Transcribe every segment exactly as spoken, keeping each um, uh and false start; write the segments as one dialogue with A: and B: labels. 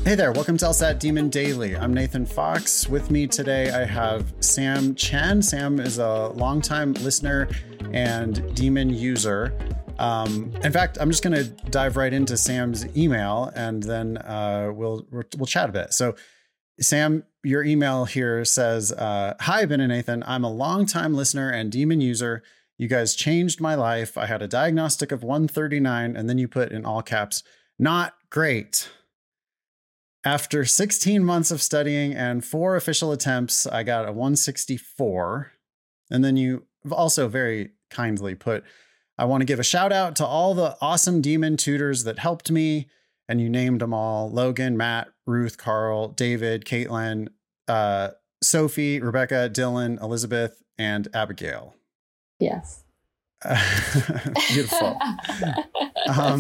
A: Hey there, welcome to LSAT Demon Daily. I'm Nathan Fox. With me today, I have Sam Chen. Sam is a longtime listener and Demon user. Um, in fact, I'm just going to dive right into Sam's email and then uh, we'll we'll chat a bit. So, Sam, your email here says, uh, "Hi, Ben and Nathan. I'm a longtime listener and Demon user. You guys changed my life. I had a diagnostic of one thirty-nine, and then you put in all caps, not great. After sixteen months of studying and four official attempts, I got a one sixty-four. And then you also very kindly put, I want to give a shout out to all the awesome Demon tutors that helped me. And you named them all: Logan, Matt, Ruth, Carl, David, Caitlin, uh, Sophie, Rebecca, Dylan, Elizabeth, and Abigail."
B: Yes.
A: Beautiful. um,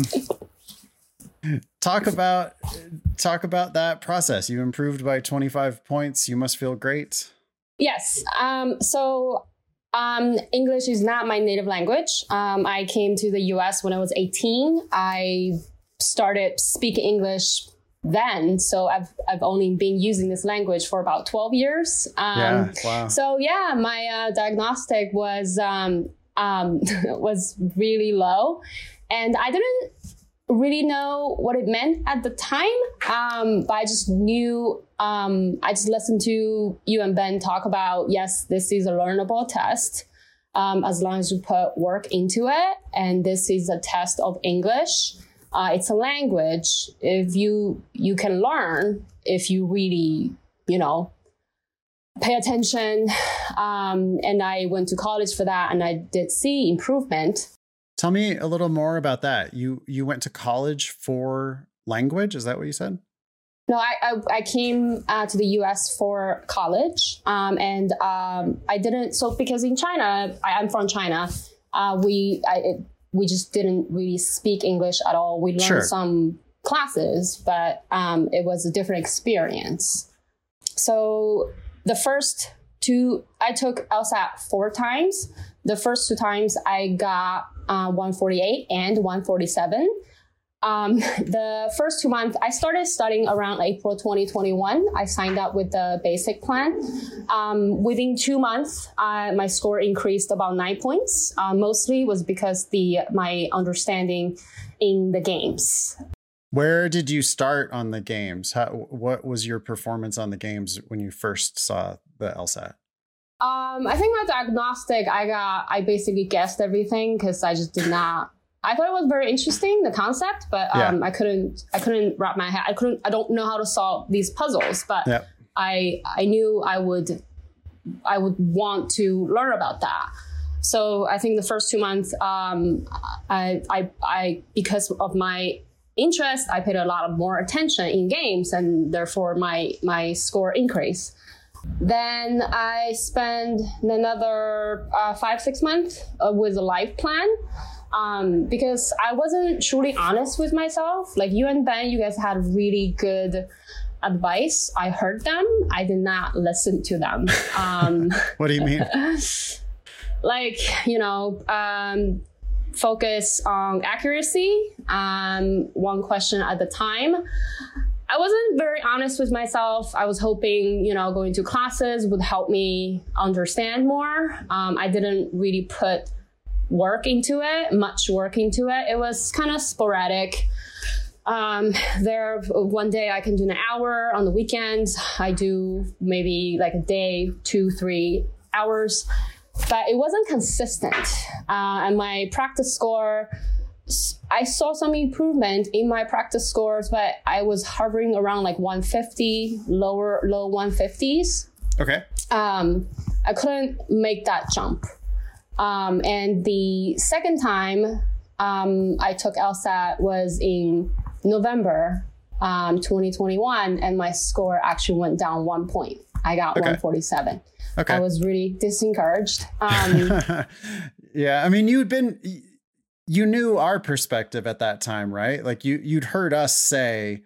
A: talk about talk about that process. You improved by twenty-five points. You must feel great.
B: Yes. Um, so um, English is not my native language. Um, I came to the U S when I was eighteen. I started speaking English then. So I've I've only been using this language for about twelve years. Um,
A: yeah. Wow.
B: So yeah, my uh, diagnostic was um, um, was really low, and I didn't really know what it meant at the time. Um, but I just knew, um, I just listened to you and Ben talk about, yes, this is a learnable test. Um, as long as you put work into it. And this is a test of English. Uh, it's a language. If you, you can learn, if you really, you know, pay attention. Um, and I went to college for that, and I did see improvement.
A: Tell me a little more about that. You you went to college for language? Is that what you said?
B: No, I I, I came uh, to the U S for college, um, and um, I didn't. So because in China, I, I'm from China, uh, we I, it, we just didn't really speak English at all. We learned
A: Sure.
B: some classes, but um, it was a different experience. So the first two, I took LSAT four times. The first two times I got uh, one forty-eight and one forty-seven. Um, the first two months, I started studying around April twenty twenty-one. I signed up with the basic plan. Um, within two months, uh, my score increased about nine points. Uh, mostly was because the my understanding in the games.
A: Where did you start on the games? How, what was your performance on the games when you first saw the LSAT?
B: Um, I think my diagnostic, I got, I basically guessed everything because I just did not, I thought it was very interesting, the concept, but um, yeah. I couldn't, I couldn't wrap my head, I couldn't, I don't know how to solve these puzzles, but yep. I, I knew I would, I would want to learn about that. So I think the first two months, um, I, I, I, because of my interest, I paid a lot of more attention in games, and therefore my, my score increased. Then I spent another uh, five, six months uh, with a life plan um, because I wasn't truly honest with myself. Like you and Ben, you guys had really good advice. I heard them. I did not listen to them. Um,
A: what do you mean?
B: Like, you know, um, focus on accuracy, um, one question at a time. I wasn't very honest with myself. I was hoping, you know, going to classes would help me understand more. Um, I didn't really put work into it, much work into it. It was kind of sporadic. Um, there, one day I can do an hour. On the weekends, I do maybe like a day, two, three hours. But it wasn't consistent. Uh, and my practice score, I saw some improvement in my practice scores, but I was hovering around like one fifty, lower, low one fifties.
A: Okay. Um,
B: I couldn't make that jump. Um, and the second time um, I took LSAT was in November um, twenty twenty-one, and my score actually went down one point. I got okay. one forty-seven. Okay. I was really disencouraged. Um,
A: yeah, I mean, you'd been... You knew our perspective at that time, right? Like you, you'd heard us say,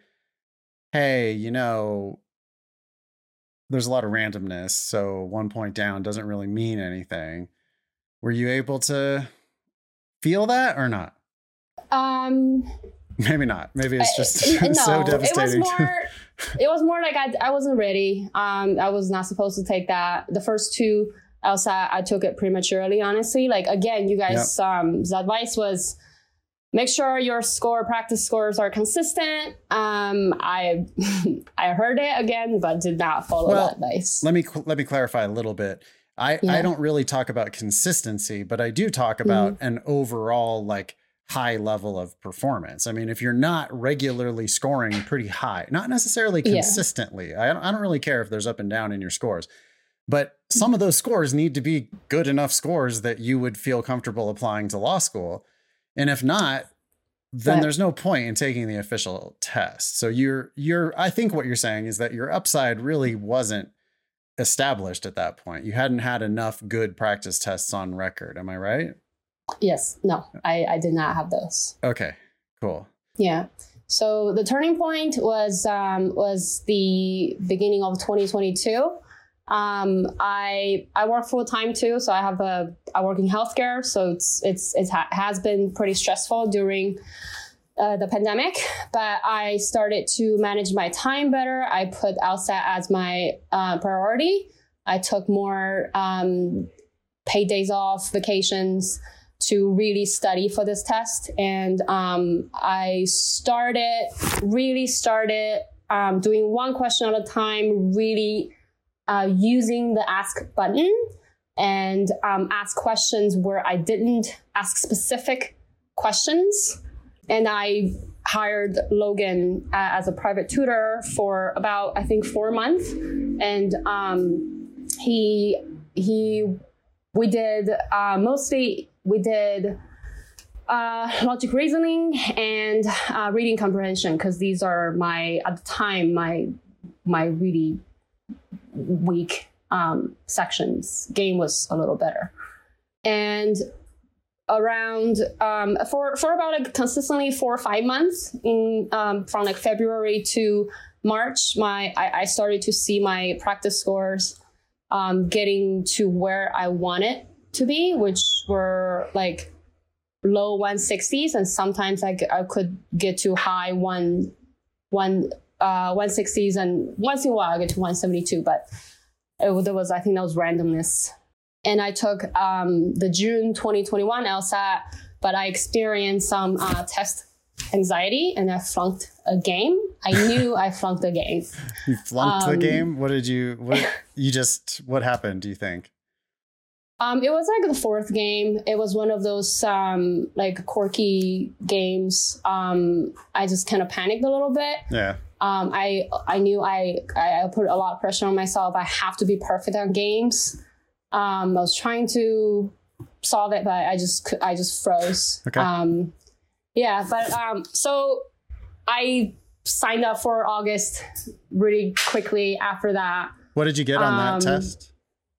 A: hey, you know, there's a lot of randomness. So one point down doesn't really mean anything. Were you able to feel that or not?
B: Um,
A: Maybe not. Maybe it's just
B: I, no,
A: so devastating.
B: It was more, it was more like I, I wasn't ready. Um, I was not supposed to take that. The first two LSAT, I took it prematurely, honestly. Like, again, you guys, yep. um, the advice was make sure your score, practice scores are consistent. Um, I I heard it again, but did not follow well, that advice. Let
A: me let me clarify a little bit. I, yeah. I don't really talk about consistency, but I do talk about mm-hmm. an overall like high level of performance. I mean, if you're not regularly scoring pretty high, not necessarily consistently, yeah. I, don't, I don't really care if there's up and down in your scores, but some of those scores need to be good enough scores that you would feel comfortable applying to law school. And if not, then but, there's no point in taking the official test. So you're, you're, I think what you're saying is that your upside really wasn't established at that point. You hadn't had enough good practice tests on record. Am I right?
B: Yes. No, I, I did not have those.
A: Okay, cool.
B: Yeah. So the turning point was, um, was the beginning of twenty twenty-two. Um, I, I work full time too. So I have a, I work in healthcare. So it's, it's, it ha- has been pretty stressful during uh, the pandemic, but I started to manage my time better. I put LSAT as my uh, priority. I took more um, paid days off, vacations to really study for this test. And um, I started, really started um, doing one question at a time, really Uh, using the ask button and um, ask questions where I didn't ask specific questions. And I hired Logan uh, as a private tutor for about, I think, four months. And um, he, he, we did uh, mostly, we did uh, logic reasoning and uh, reading comprehension, because these are my, at the time, my, my really weak um, sections. Game was a little better. And around um, for for about like consistently four or five months in um, from like February to March, my I, I started to see my practice scores um, getting to where I wanted to be, which were like low one sixties, and sometimes I, I could get to high one one. Uh, one sixties, and once in a while I get to one seventy-two, but it, there was, I think that was randomness. And I took um, the June twenty twenty-one LSAT, but I experienced some uh, test anxiety and I flunked a game. I knew I flunked a game.
A: You flunked um, the game? What did you, what, you just, what happened, do you think?
B: Um, it was like the fourth game. It was one of those um, like quirky games. Um, I just kind of panicked a little bit.
A: Yeah.
B: Um, I I knew I, I put a lot of pressure on myself. I have to be perfect on games. Um, I was trying to solve it, but I just I just froze.
A: Okay.
B: Um, yeah, but um, so I signed up for August really quickly after that.
A: What did you get on
B: um,
A: that test?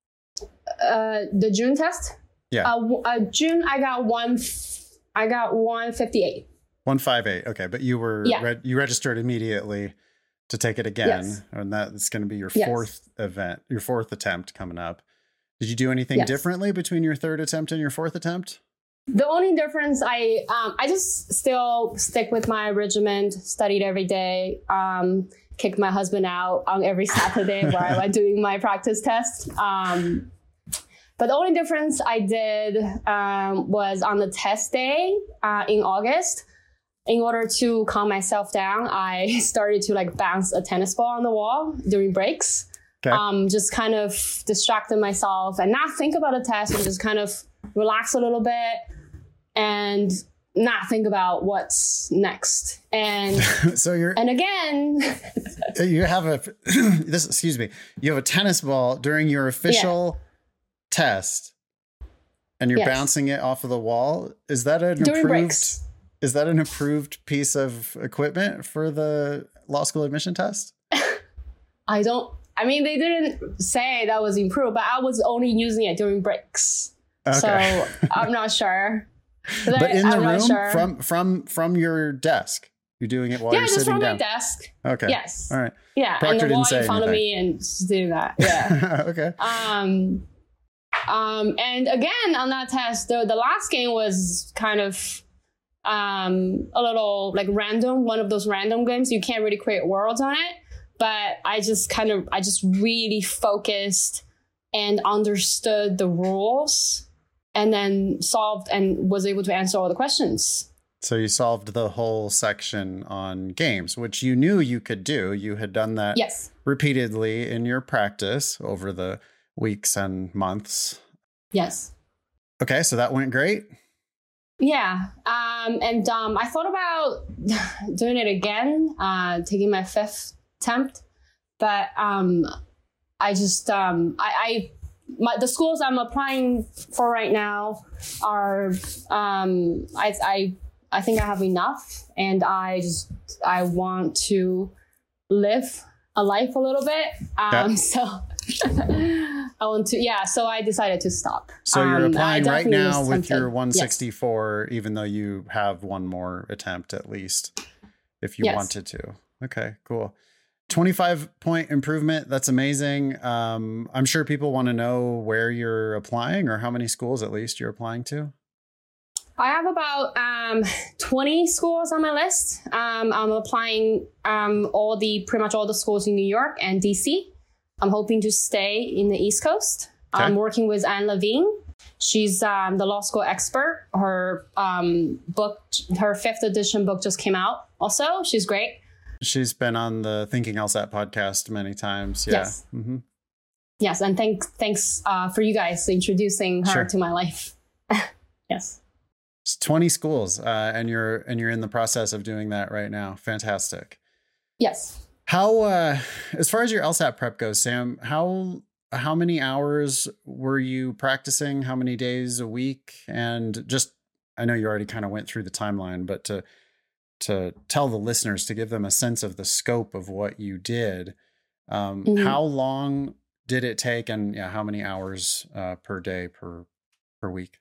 B: Uh, the June test.
A: Yeah.
B: Uh, uh, June I got one. I got one fifty-eight.
A: one fifty-eight. Okay. But you were,
B: yeah.
A: re- you registered immediately to take it again.
B: Yes.
A: And that's going to be your
B: yes.
A: fourth event, your fourth attempt coming up. Did you do anything
B: yes.
A: differently between your third attempt and your fourth attempt?
B: The only difference, I, um, I just still stick with my regimen, studied every day, um, kicked my husband out on every Saturday where I was doing my practice test. Um, But the only difference I did um, was on the test day uh, in August. In order to calm myself down, I started to like bounce a tennis ball on the wall during breaks. Okay. Um, just kind of distracted myself and not think about a test and just kind of relax a little bit and not think about what's next. And
A: so you're
B: and again,
A: you have a this. Excuse me. You have a tennis ball during your official. Yeah. Test and you're yes. bouncing it off of the wall. Is that an
B: During
A: approved
B: breaks.
A: Is that an approved piece of equipment for the law school admission test?
B: I don't I mean they didn't say that was improved, but I was only using it during breaks. Okay. So I'm not sure.
A: But, but
B: I,
A: in the
B: I'm
A: room
B: sure.
A: from from from your desk. You're doing it while
B: yeah,
A: you're
B: just
A: sitting
B: from
A: down.
B: my desk.
A: Okay.
B: Yes.
A: All right.
B: Yeah.
A: Proctor
B: and the wall
A: didn't say
B: in front
A: anything.
B: of me and just do that. Yeah.
A: Okay.
B: Um Um, and again, on that test, the, the last game was kind of um, a little like random, one of those random games. You can't really create worlds on it. But I just kind of, I just really focused and understood the rules and then solved and was able to answer all the questions.
A: So you solved the whole section on games, which you knew you could do. You had done that
B: yes.
A: repeatedly in your practice over the weeks and months.
B: Yes.
A: Okay, so that went great.
B: Yeah. Um, and um, I thought about doing it again, uh, taking my fifth attempt. But um, I just, um, I, I my, the schools I'm applying for right now are, um, I, I, I think I have enough, and I just, I want to live a life a little bit. Um, yeah. So I want to, yeah. So I decided to stop.
A: So you're
B: um,
A: applying right now with your one sixty-four, yes. even though you have one more attempt at least, if you yes. wanted to. Okay, cool. twenty-five point improvement. That's amazing. Um, I'm sure people want to know where you're applying or how many schools at least you're applying to.
B: I have about um, twenty schools on my list. Um, I'm applying um, all the pretty much all the schools in New York and D C. I'm hoping to stay in the East Coast. Okay. I'm working with Anne Levine. She's um, the law school expert. Her um, book, her fifth edition book just came out also. She's great.
A: She's been on the Thinking LSAT podcast many times. Yeah.
B: Yes. Mm-hmm. Yes. And thanks, thanks uh, for you guys introducing her sure. to my life. Yes.
A: It's twenty schools, uh, and you're and you're in the process of doing that right now. Fantastic.
B: Yes.
A: How, uh, as far as your LSAT prep goes, Sam, how how many hours were you practicing? How many days a week? And just, I know you already kind of went through the timeline, but to to tell the listeners, to give them a sense of the scope of what you did, um, mm-hmm. how long did it take, and yeah, how many hours uh, per day per per week?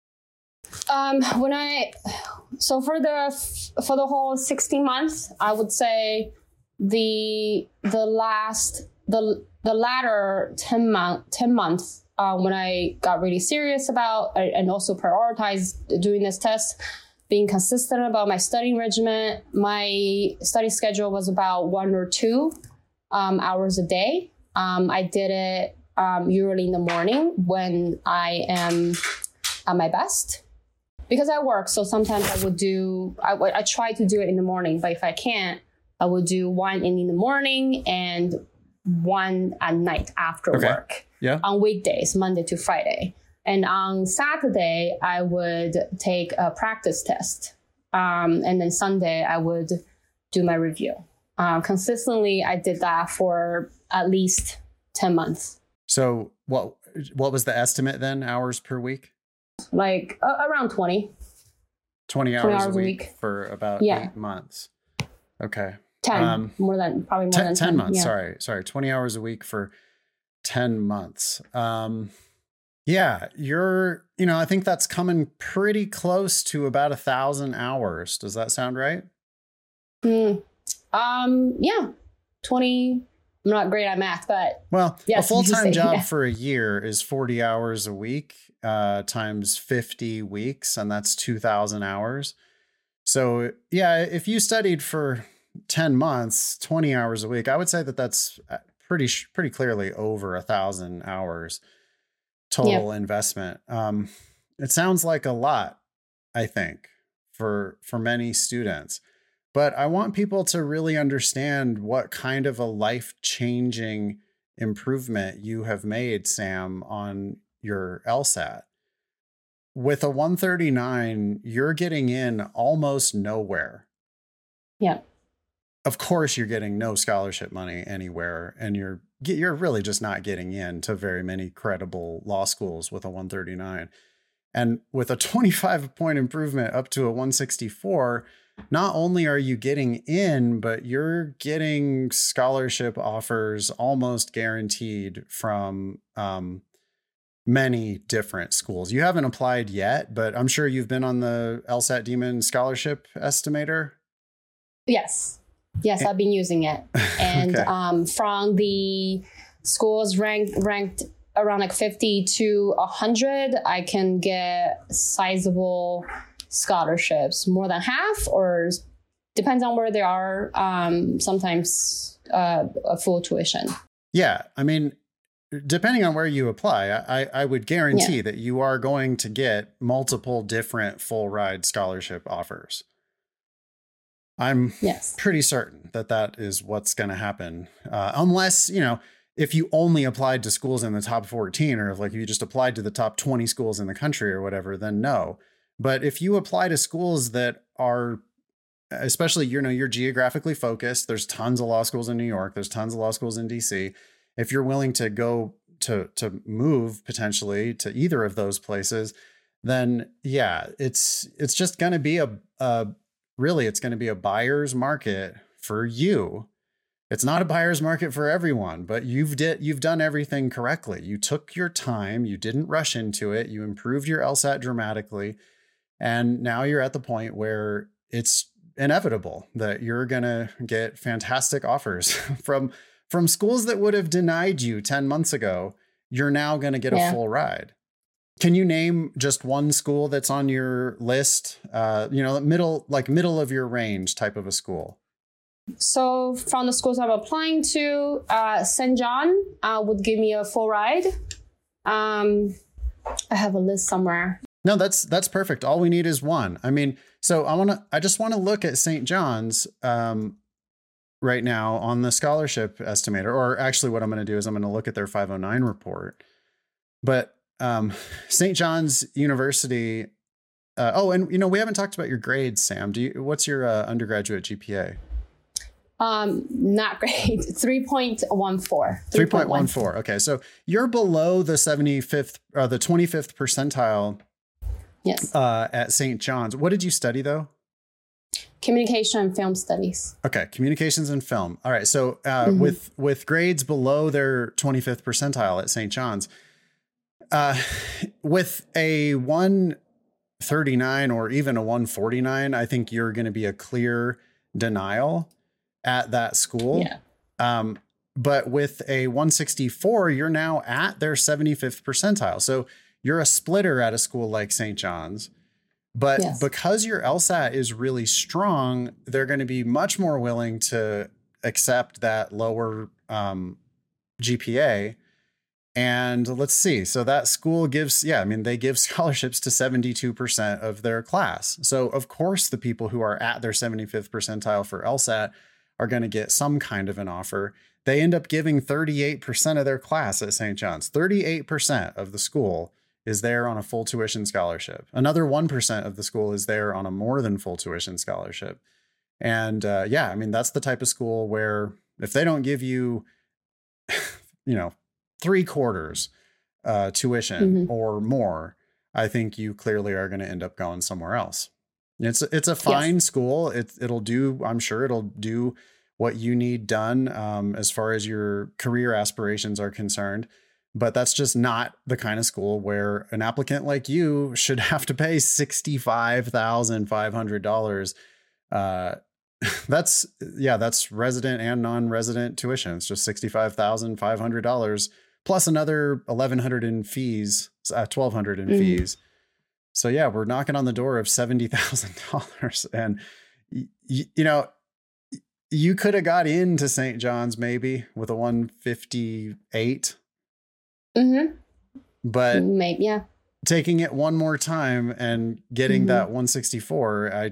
B: Um, when I, so for the, for the whole sixteen months, I would say the, the last, the, the latter ten month, ten months, uh, when I got really serious about and also prioritized doing this test, being consistent about my studying regimen, my study schedule was about one or two, um, hours a day. Um, I did it, um, usually in the morning when I am at my best. Because I work, so sometimes I would do, I, I try to do it in the morning, but if I can't, I would do one in, in the morning and one at night after okay. work.
A: Yeah.
B: On weekdays, Monday to Friday. And on Saturday, I would take a practice test. Um, and then Sunday, I would do my review. Uh, consistently, I did that for at least ten months.
A: So what what was the estimate then, hours per week?
B: Like uh, around twenty.
A: twenty hours, twenty hours a, week a week for about yeah. eight months. Okay.
B: ten, um, more than, probably more
A: ten,
B: than
A: ten. ten months,
B: yeah.
A: sorry. Sorry, twenty hours a week for ten months. Um, yeah, you're, you know, I think that's coming pretty close to about a thousand hours. Does that sound right?
B: Mm, um, yeah, twenty. I'm not great at math, but
A: well,
B: yes,
A: a full-time job
B: yeah.
A: for a year is forty hours a week, uh, times fifty weeks, and that's two thousand hours. So yeah, if you studied for ten months, twenty hours a week, I would say that that's pretty, pretty clearly over a thousand hours total yeah. investment. Um, it sounds like a lot, I think, for, for many students. But I want people to really understand what kind of a life-changing improvement you have made, Sam, on your LSAT. With a one thirty-nine, you're getting in almost nowhere.
B: Yeah.
A: Of course, you're getting no scholarship money anywhere, and you're you're really just not getting into very many credible law schools with a one thirty-nine. And with a twenty-five point improvement up to a one sixty-four, not only are you getting in, but you're getting scholarship offers almost guaranteed from um, many different schools. You haven't applied yet, but I'm sure you've been on the LSAT Demon Scholarship Estimator.
B: Yes. Yes, I've been using it. And okay. um, from the schools ranked ranked around like fifty to one hundred, I can get sizable scholarships, more than half, or depends on where they are. Um, sometimes uh, a full tuition.
A: Yeah, I mean, depending on where you apply, I, I would guarantee yeah. that you are going to get multiple different full ride scholarship offers. I'm yes. pretty certain that that is what's going to happen. Uh, unless, you know, if you only applied to schools in the top fourteen, or if like you just applied to the top twenty schools in the country or whatever, then no. But if you apply to schools that are, especially, you know, you're geographically focused, there's tons of law schools in New York, there's tons of law schools in D C. If you're willing to go to, to move potentially to either of those places, then yeah, it's, it's just going to be a, a really, it's going to be a buyer's market for you. It's not a buyer's market for everyone, but you've did, you've done everything correctly. You took your time, you didn't rush into it. You improved your LSAT dramatically. And now you're at the point where it's inevitable that you're going to get fantastic offers from, from schools that would have denied you ten months ago. You're now going to get yeah. a full ride. Can you name just one school that's on your list? Uh, you know, middle, like middle of your range type of a school.
B: So from the schools I'm applying to, uh, Saint John uh, would give me a full ride. Um, I have a list somewhere.
A: No, that's that's perfect. All we need is one. I mean, so I want to. I just want to look at Saint John's um, right now on the scholarship estimator. Or actually, what I'm going to do is I'm going to look at their five oh nine report. But um, Saint John's University. Uh, oh, and you know, we haven't talked about your grades, Sam. Do you? What's your uh, undergraduate G P A?
B: Um, not great. three point one four.
A: three point one four. Okay. So you're below the seventy-fifth, uh, the twenty-fifth percentile.
B: Yes.
A: Uh, at Saint John's. What did you study though?
B: Communication and film studies.
A: Okay. Communications and film. All right. So, uh, mm-hmm. with, with grades below their twenty-fifth percentile at Saint John's, uh, with a one thirty-nine or even a one forty-nine, I think you're going to be a clear denial at that school.
B: Yeah.
A: Um, but with a one sixty-four, you're now at their seventy-fifth percentile. So you're a splitter at a school like Saint John's, but yes. because your LSAT is really strong, they're going to be much more willing to accept that lower um, G P A. And let's see. So that school gives, yeah, I mean, they give scholarships to seventy-two percent of their class. So of course, the people who are at their seventy-fifth percentile for LSAT are going to get some kind of an offer. They end up giving thirty-eight percent of their class at Saint John's. thirty-eight percent of the school is there on a full tuition scholarship. Another one percent of the school is there on a more than full tuition scholarship. And uh, yeah, I mean, that's the type of school where if they don't give you, you know, three quarters uh, tuition mm-hmm. or more, I think you clearly are going to end up going somewhere else. It's, it's a fine yes. school. It, it'll do, I'm sure it'll do what you need done um, as far as your career aspirations are concerned. But that's just not the kind of school where an applicant like you should have to pay sixty-five thousand five hundred dollars. Uh, that's, yeah, that's resident and non-resident tuition. It's just sixty-five thousand five hundred dollars plus another eleven hundred dollars in fees, uh, twelve hundred dollars in mm-hmm. fees. So yeah, we're knocking on the door of seventy thousand dollars. And, y- y- you know, you could have got into Saint John's maybe with a one fifty-eight.
B: Mm-hmm.
A: But
B: maybe, yeah.
A: taking it one more time and getting mm-hmm. that one sixty-four, I,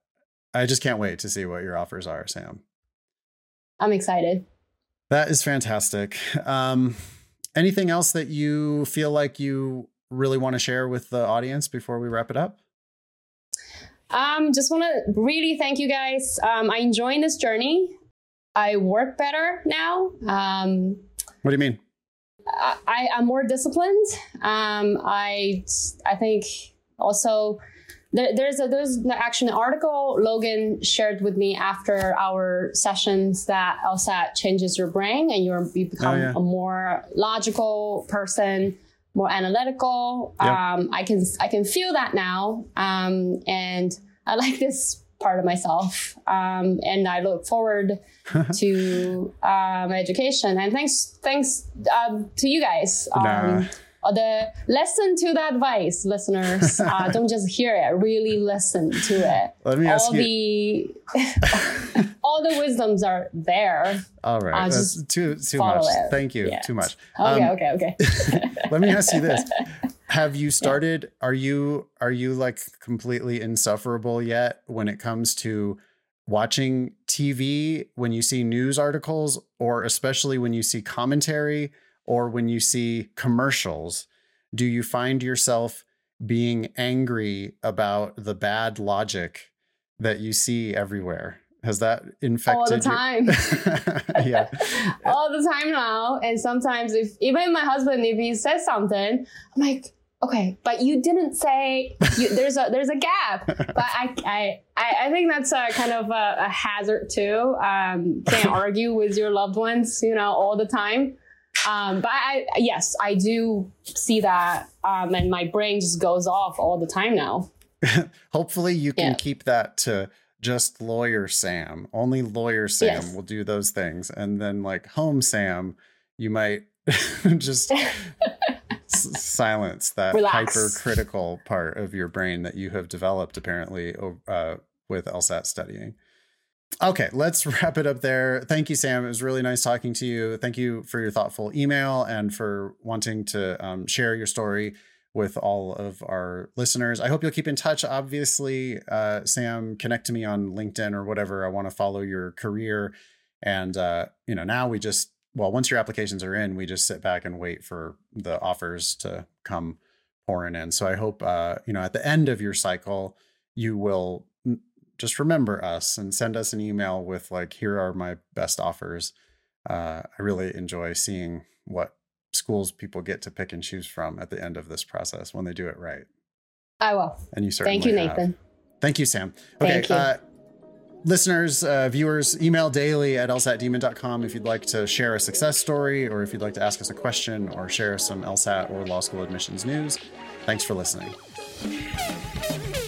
A: I just can't wait to see what your offers are, Sam.
B: I'm excited.
A: That is fantastic. Um, anything else that you feel like you really want to share with the audience before we wrap it up?
B: Um, just want to really thank you guys. Um, I enjoying this journey. I work better now. Um,
A: what do you mean?
B: I, I'm more disciplined. Um, I I think also there, there's a there's actually an article Logan shared with me after our sessions that LSAT changes your brain and you're you become oh, yeah. a more logical person, more analytical. Yep. Um, I can I can feel that now, um, and I like this part of myself, um, and I look forward to uh, my education. And thanks, thanks um, to you guys. Um,
A: nah,
B: or the listen to the advice, listeners. Uh, don't just hear it, really listen to it.
A: Let me ask
B: all
A: you.
B: The, all the wisdoms are there.
A: All right.
B: Uh,
A: That's
B: just
A: too, too much.
B: it.
A: Thank you.
B: Yeah.
A: Too much.
B: Okay,
A: Um,
B: okay, okay.
A: Let me ask you this. Have you started, yeah. are you, are you like completely insufferable yet when it comes to watching T V, when you see news articles, or especially when you see commentary or when you see commercials? Do you find yourself being angry about the bad logic that you see everywhere? Has that infected
B: all the time?
A: You? Yeah,
B: all the time now. And sometimes, if even my husband, if he says something, I'm like, okay, but you didn't say you, there's a there's a gap. But I I I think that's a kind of a, a hazard too. Um, can't argue with your loved ones, you know, all the time. Um, but I yes, I do see that, um, and my brain just goes off all the time now.
A: Hopefully, you can
B: yeah.
A: keep that to just lawyer Sam. Only lawyer Sam yes. will do those things, and then like home Sam, you might just. S- silence that
B: Relax.
A: hypercritical part of your brain that you have developed apparently uh, with LSAT studying. Okay, let's wrap it up there. Thank you, Sam. It was really nice talking to you. Thank you for your thoughtful email and for wanting to um, share your story with all of our listeners. I hope you'll keep in touch. Obviously, uh, Sam, connect to me on LinkedIn or whatever. I want to follow your career. And, uh, you know, now we just Well, once your applications are in, we just sit back and wait for the offers to come pouring in. So I hope, uh, you know, at the end of your cycle, you will just remember us and send us an email with like, here are my best offers. Uh, I really enjoy seeing what schools people get to pick and choose from at the end of this process when they do it right.
B: I will.
A: And you certainly
B: Thank you,
A: have.
B: Nathan.
A: Thank you, Sam. Okay.
B: Thank you.
A: Uh, Listeners, uh, viewers, email daily at L S A T demon dot com if you'd like to share a success story or if you'd like to ask us a question or share some LSAT or law school admissions news. Thanks for listening.